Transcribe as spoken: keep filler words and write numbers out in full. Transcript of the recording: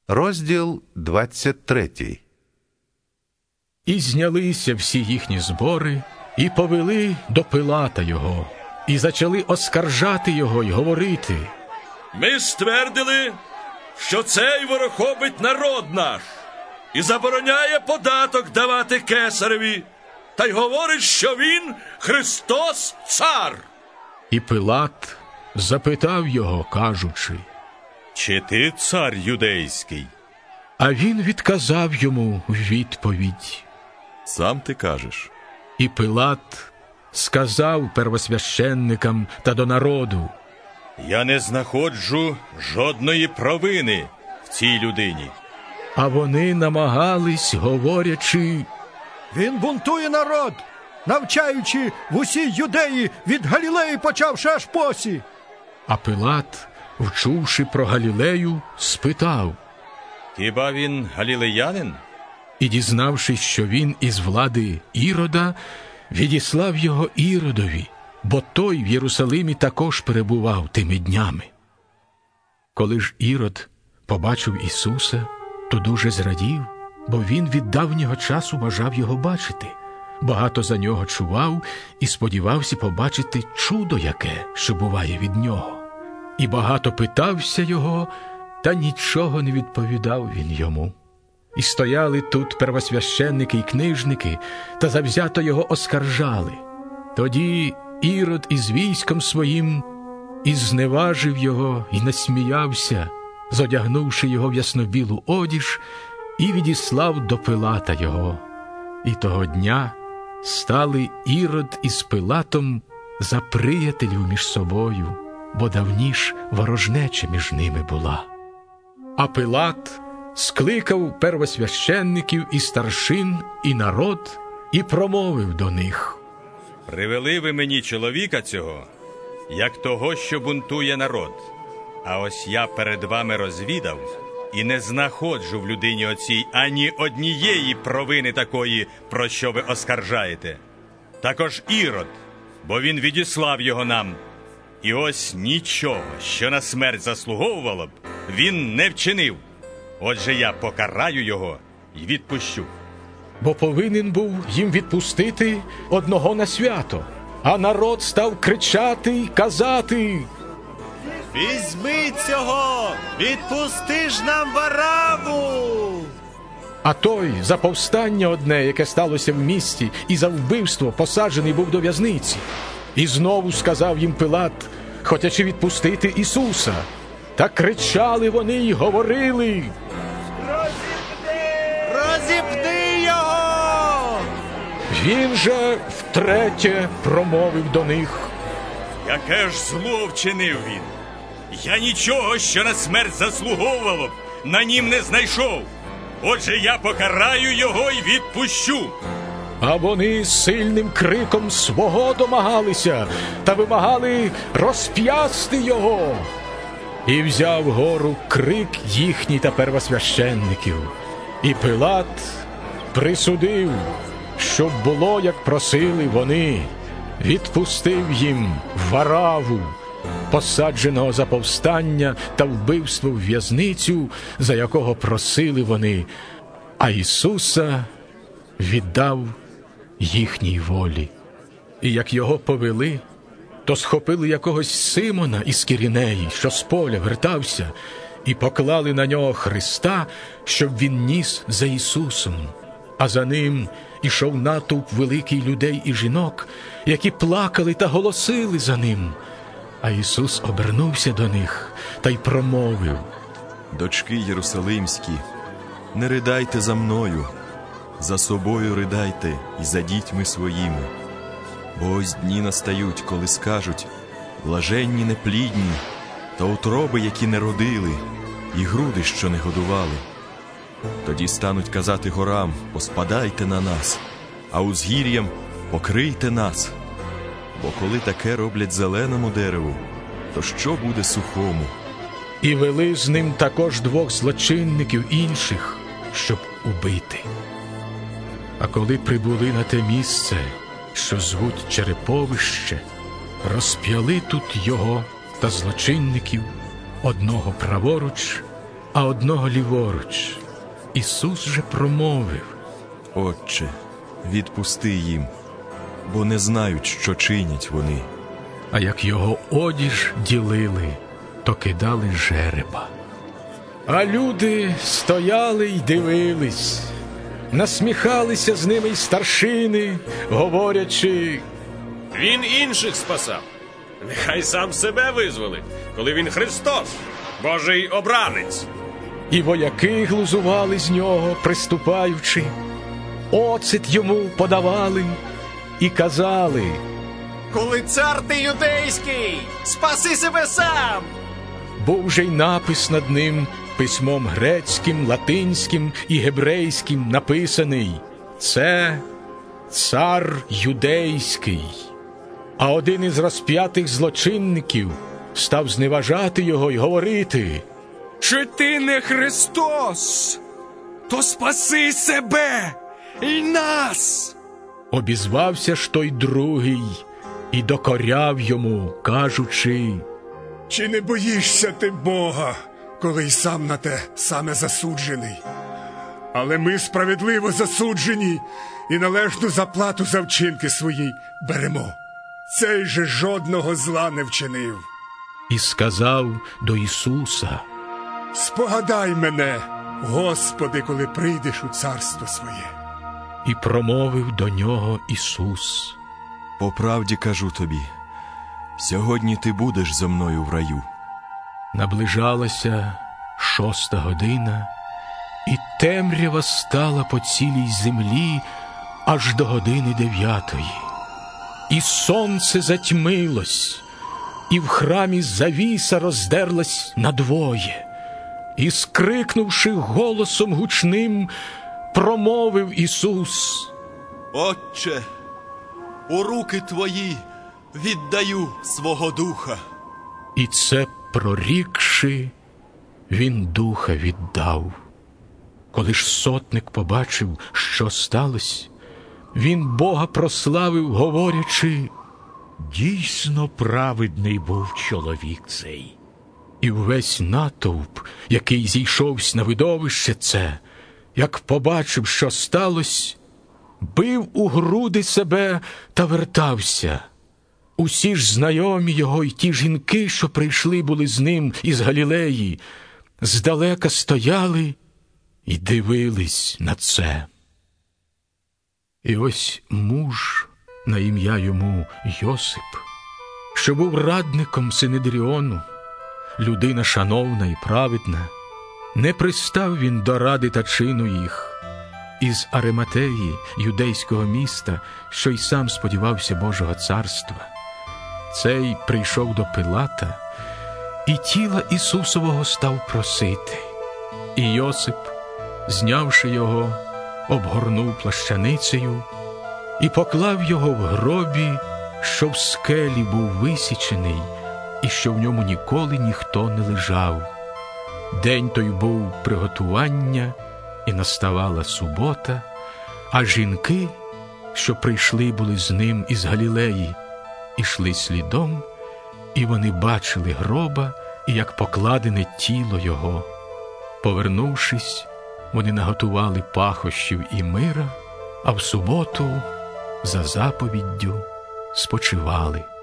Розділ двадцять третій. І знялися всі їхні збори, і повели до Пилата його, і зачали оскаржати його й говорити: Ми ствердили, що цей ворохобить народ наш і забороняє податок давати кесареві, та й говорить, що він Христос цар. І Пилат запитав його, кажучи: Чи ти цар юдейський? А він відказав йому в відповідь: Сам ти кажеш. І Пилат сказав первосвященникам та до народу: Я не знаходжу жодної провини в цій людині. А вони намагались, говорячи: Він бунтує народ, навчаючи в усій Юдеї, від Галілеї почавши аж посі. А Пилат, вчувши про Галілею, спитав: Хіба він галілеянин? І, дізнавшись, що він із влади Ірода, відіслав його Іродові, бо той в Єрусалимі також перебував тими днями. Коли ж Ірод побачив Ісуса, то дуже зрадів, бо він від давнього часу бажав його бачити. Багато за нього чував і сподівався побачити чудо яке, що буває від нього. І багато питався його, та нічого не відповідав він йому. І стояли тут первосвященники й книжники, та завзято його оскаржали. Тоді Ірод із військом своїм і зневажив його, і насміявся, зодягнувши його в яснобілу одіж, і відіслав до Пилата його. І того дня стали Ірод із Пилатом за приятелів між собою, бо давніш ворожнеча між ними була. А Пилат скликав первосвященників і старшин, і народ, і промовив до них: Привели ви мені чоловіка цього, як того, що бунтує народ. А ось я перед вами розвідав, і не знаходжу в людині оцій ані однієї провини такої, про що ви оскаржаєте. Також Ірод, бо він відіслав його нам. І ось нічого, що на смерть заслуговувало б, він не вчинив. Отже, я покараю його і відпущу. Бо повинен був їм відпустити одного на свято. А народ став кричати й казати: Візьми цього! Відпусти ж нам Вараву! А той за повстання одне, яке сталося в місті, і за вбивство посаджений був до в'язниці. І знову сказав їм Пилат, хотячи відпустити Ісуса. Та кричали вони й говорили: Розіпни його! Він же втретє промовив до них: Яке ж зло вчинив він? Я нічого, що на смерть заслуговувало б, на нім не знайшов. Отже, я покараю його і відпущу. А вони сильним криком свого домагалися та вимагали розп'ясти його. І взяв гору крик їхній та первосвященників. І Пилат присудив, щоб було, як просили вони, відпустив їм Вараву, посадженого за повстання та вбивство в в'язницю, за якого просили вони, а Ісуса віддав їхній волі. І як його повели, то схопили якогось Симона із Кірінеї, що з поля вертався, і поклали на нього хреста, щоб він ніс за Ісусом. А за ним ішов натовп великий людей і жінок, які плакали та голосили за ним. А Ісус обернувся до них та й промовив: Дочки Єрусалимські, не ридайте за мною, за собою ридайте і за дітьми своїми. Бо ось дні настають, коли скажуть: блаженні неплідні, та утроби, які не родили, і груди, що не годували. Тоді стануть казати горам: поспадайте на нас, а узгір'ям: покрийте нас. Бо коли таке роблять зеленому дереву, то що буде сухому? І вели з ним також двох злочинників інших, щоб убити. А коли прибули на те місце, що звуть Череповище, розп'яли тут його та злочинників, одного праворуч, а одного ліворуч. Ісус же промовив: Отче, відпусти їм, бо не знають, що чинять вони. А як його одіж ділили, то кидали жереба. А люди стояли й дивились, насміхалися з ними й старшини, говорячи: Він інших спасав. Нехай сам себе визволить, коли він Христос, Божий обранець. І вояки глузували з нього, приступаючи, оцет йому подавали і казали: Коли цар ти юдейський, спаси себе сам! Був же й напис над ним письмом грецьким, латинським і гебрейським написаний: «Це цар юдейський». А один із розп'ятих злочинників став зневажати його й говорити: Чи ти не Христос, то спаси себе і нас. Обізвався ж той другий і докоряв йому, кажучи: Чи не боїшся ти Бога, коли й сам на те саме засуджений? Але ми справедливо засуджені і належну заплату за вчинки свої беремо. Цей же жодного зла не вчинив. І сказав до Ісуса: Спогадай мене, Господи, коли прийдеш у царство своє. І промовив до нього Ісус: По правді кажу тобі, сьогодні ти будеш зо мною в раю. Наближалася шоста година, і темрява стала по цілій землі аж до години дев'ятої. І сонце затьмилось, і в храмі завіса роздерлась надвоє. І, скрикнувши голосом гучним, промовив Ісус: Отче, у руки твої віддаю свого духа. І це прорікши, він духа віддав. Коли ж сотник побачив, що сталося, він Бога прославив, говорячи: Дійсно праведний був чоловік цей. І весь натовп, який зійшовся на видовище це, як побачив, що сталося, бив у груди себе та вертався. Усі ж знайомі його й ті жінки, що прийшли були з ним із Галілеї, здалека стояли і дивились на це. І ось муж, на ім'я йому Йосип, що був радником Синедріону, людина шановна і праведна, не пристав він до ради та чину їх. Із Ариматеї, юдейського міста, що й сам сподівався Божого царства. Цей прийшов до Пилата і тіла Ісусового став просити. І Йосип, знявши його, обгорнув плащаницею і поклав його в гробі, що в скелі був висічений, і що в ньому ніколи ніхто не лежав. День той був приготування, і наставала субота, а жінки, що прийшли були з ним із Галілеї, ішли слідом, і вони бачили гроба, і як покладене тіло його. Повернувшись, вони наготували пахощів і мира, а в суботу за заповіддю спочивали.